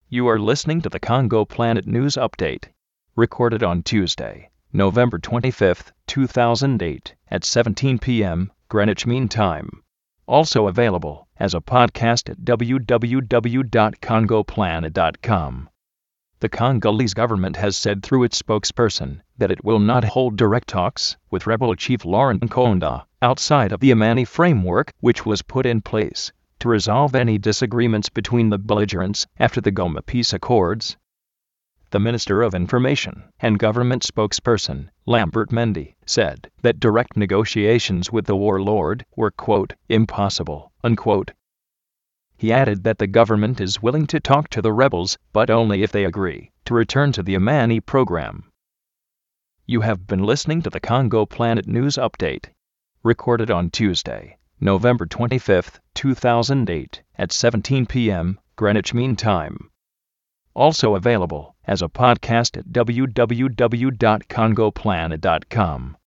You are listening to the Congo Planet News Update, recorded on Tuesday, November 25, 2008, at 17 p.m. Greenwich Mean Time. Also available as a podcast at www.congoplanet.com. The Congolese government has said through its spokesperson that it will not hold direct talks with rebel chief Laurent Nkunda outside of the Amani framework, which was put in place to resolve any disagreements between the belligerents after the Goma peace accords. The Minister of Information and Government spokesperson, Lambert Mende, said that direct negotiations with the warlord were, quote, impossible, unquote. He added that the government is willing to talk to the rebels, but only if they agree to return to the Amani program. You have been listening to the Congo Planet News Update, recorded on Tuesday, November 25, 2008, at 17 p.m. Greenwich Mean Time. Also available as a podcast at www.congoplanet.com.